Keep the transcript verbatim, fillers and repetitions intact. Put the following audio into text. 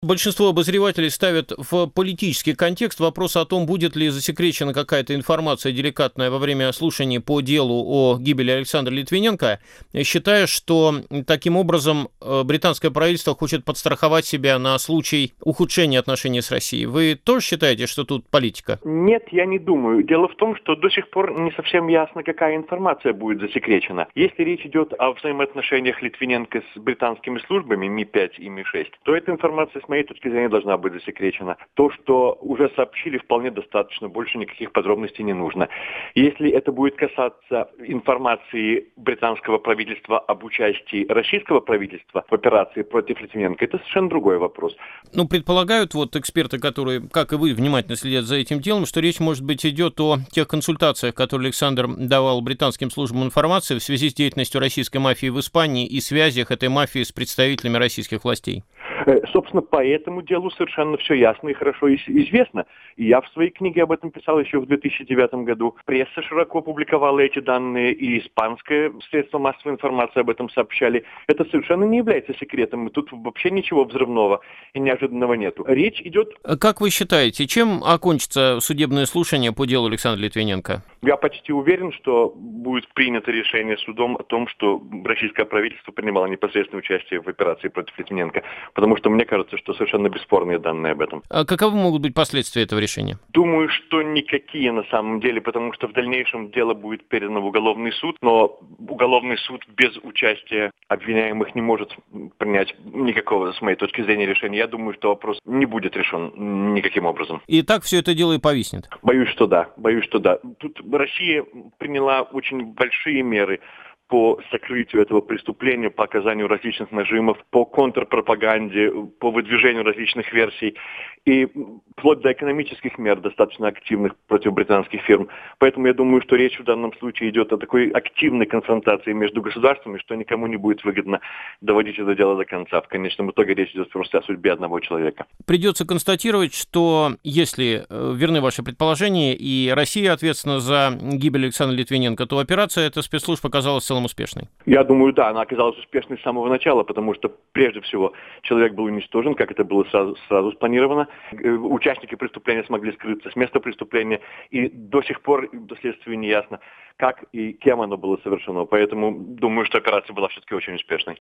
Большинство обозревателей ставят в политический контекст вопрос о том, будет ли засекречена какая-то информация деликатная во время слушаний по делу о гибели Александра Литвиненка, считая, что таким образом британское правительство хочет подстраховать себя на случай ухудшения отношений с Россией. Вы тоже считаете, что тут политика? Нет, я не думаю. Дело в том, что до сих пор не совсем ясно, какая информация будет засекречена. Если речь идет о взаимоотношениях Литвиненко с британскими службами Ми пять и Ми шесть, то эта информация, с моей точки зрения, должна быть засекречена. То, что уже сообщили, вполне достаточно, больше никаких подробностей не нужно. Если это будет касаться информации британского правительства об участии российского правительства в операции против Литвиненко, это совершенно другой вопрос. Ну, предполагают вот эксперты, которые, как и вы, внимательно следят за этим делом, что речь, может быть, идет о тех консультациях, которые Александр давал британским службам информации в связи с деятельностью российской мафии в Испании и связях этой мафии с представителями российских властей. Собственно, по этому делу совершенно все ясно и хорошо известно. И я в своей книге об этом писал еще в две тысячи девятом году. Пресса широко публиковала эти данные, и испанское средство массовой информации об этом сообщали. Это совершенно не является секретом, и тут вообще ничего взрывного и неожиданного нету. Речь идет... Как вы считаете, чем окончится судебное слушание по делу Александра Литвиненко? Я почти уверен, что будет принято решение судом о том, что российское правительство принимало непосредственное участие в операции против Литвиненко, потому что мне кажется, что совершенно бесспорные данные об этом. А каковы могут быть последствия этого решения? Думаю, что никакие на самом деле, потому что в дальнейшем дело будет передано в уголовный суд, но уголовный суд без участия обвиняемых не может принять никакого, с моей точки зрения, решения. Я думаю, что вопрос не будет решен никаким образом. И так все это дело и повиснет? Боюсь, что да. Боюсь, что да. Тут Россия приняла очень большие меры по сокрытию этого преступления, по оказанию различных нажимов, по контрпропаганде, по выдвижению различных версий и вплоть до экономических мер, достаточно активных против британских фирм. Поэтому я думаю, что речь в данном случае идет о такой активной конфронтации между государствами, что никому не будет выгодно доводить это дело до конца. В конечном итоге речь идет просто о судьбе одного человека. Придется констатировать, что если верны ваши предположения и Россия ответственна за гибель Александра Литвиненко, то операция эта спецслужб оказалась в целом успешной. Я думаю, да, она оказалась успешной с самого начала, потому что, прежде всего, человек был уничтожен, как это было сразу, сразу спланировано. Участники преступления смогли скрыться с места преступления, и до сих пор до следствия не ясно, как и кем оно было совершено. Поэтому думаю, что операция была все-таки очень успешной.